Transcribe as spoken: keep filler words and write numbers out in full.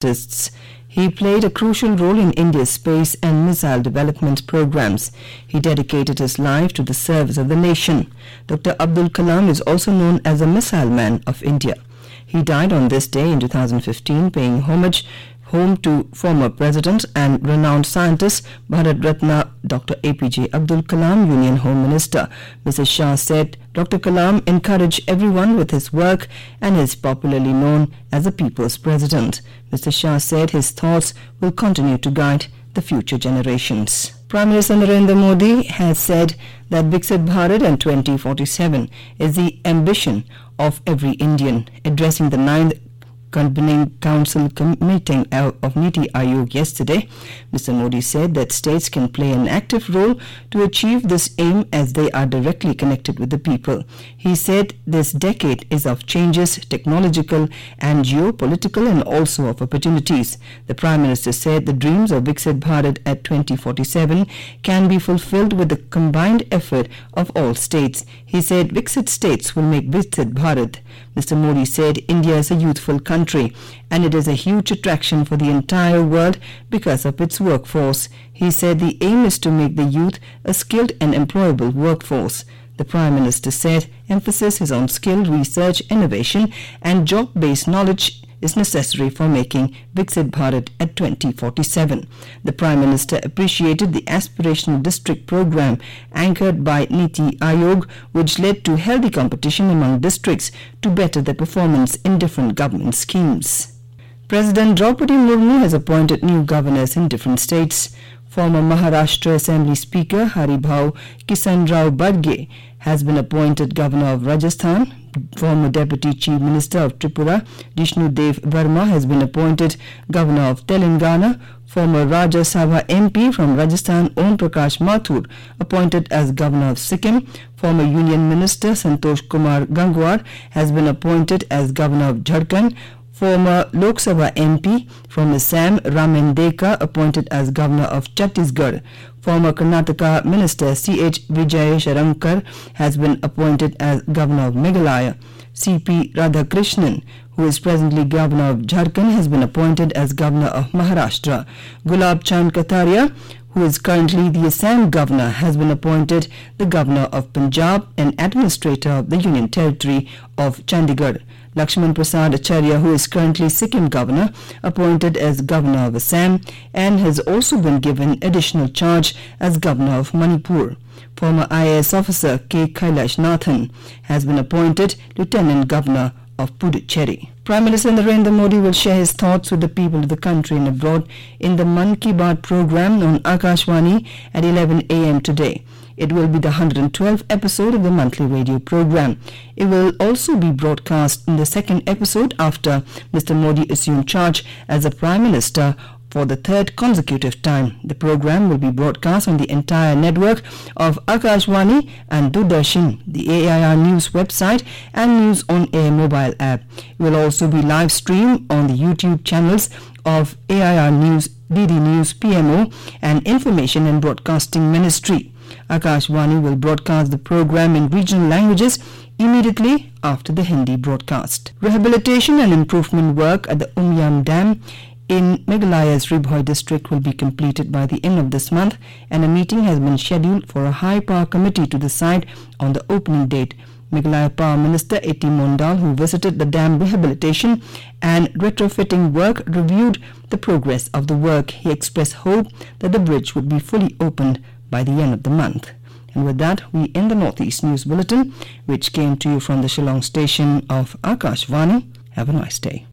scientists. He played a crucial role in India's space and missile development programs. He dedicated his life to the service of the nation. Doctor Abdul Kalam is also known as the Missile Man of India. He died on this day in two thousand fifteen, paying homage home to former President and renowned scientist Bharat Ratna Doctor A P J Abdul Kalam, Union Home Minister. Missus Shah said Doctor Kalam encouraged everyone with his work and is popularly known as the People's President. Mister Shah said his thoughts will continue to guide the future generations. Prime Minister Narendra Modi has said that Viksit Bharat and twenty forty-seven is the ambition of every Indian. Addressing the ninth Convening Council meeting of Niti Aayog yesterday, Mister Modi said that states can play an active role to achieve this aim as they are directly connected with the people. He said this decade is of changes, technological and geopolitical, and also of opportunities. The Prime Minister said the dreams of Viksit Bharat at twenty forty-seven can be fulfilled with the combined effort of all states. He said Viksit states will make Viksit Bharat. Mister Modi said India is a youthful country and it is a huge attraction for the entire world because of its workforce. He said the aim is to make the youth a skilled and employable workforce. The Prime Minister said emphasis is on skill, research, innovation and job-based knowledge is necessary for making Viksit Bharat at twenty forty-seven. The Prime Minister appreciated the aspirational district program anchored by Niti Aayog, which led to healthy competition among districts to better their performance in different government schemes. President Draupadi Murmu has appointed new governors in different states. Former Maharashtra Assembly Speaker Haribhau Kisan Rao Badge has been appointed Governor of Rajasthan. Former Deputy Chief Minister of Tripura Jishnu Dev Verma has been appointed Governor of Telangana. Former Rajya Sabha M P from Rajasthan Om Prakash Mathur appointed as Governor of Sikkim. Former Union Minister Santosh Kumar Gangwar has been appointed as Governor of Jharkhand. Former Lok Sabha M P from Assam Raman Deka appointed as Governor of Chhattisgarh. Former Karnataka Minister C H Vijay Sharankar has been appointed as Governor of Meghalaya. C P Radhakrishnan, who is presently Governor of Jharkhand, has been appointed as Governor of Maharashtra. Gulab Chand Kataria, who is currently the Assam Governor, has been appointed the Governor of Punjab and Administrator of the Union Territory of Chandigarh. Lakshman Prasad Acharya, who is currently Sikkim Governor, appointed as Governor of Assam and has also been given additional charge as Governor of Manipur. Former I A S officer K. Kailash Nathan has been appointed Lieutenant Governor of Puducherry. Prime Minister Narendra Modi will share his thoughts with the people of the country and abroad in the Mann Ki Baat program on Akashvani at eleven a m today. It will be the one hundred twelfth episode of the monthly radio program. It will also be broadcast in the second episode after Mister Modi assumed charge as the Prime Minister for the third consecutive time. The program will be broadcast on the entire network of Akashvani and Doordarshan, the A I R News website and News on Air mobile app. It will also be live streamed on the YouTube channels of A I R News, D D News, P M O and Information and Broadcasting Ministry. Akashvani will broadcast the program in regional languages immediately after the Hindi broadcast. Rehabilitation and improvement work at the Umyam Dam in Meghalaya's Ribhoi district will be completed by the end of this month, and a meeting has been scheduled for a high power committee to decide on the opening date. Meghalaya Power Minister A T Mondal, who visited the dam rehabilitation and retrofitting work, reviewed the progress of the work. He expressed hope that the bridge would be fully opened by the end of the month. And with that, we end the Northeast News Bulletin, which came to you from the Shillong station of Akashvani. Have a nice day.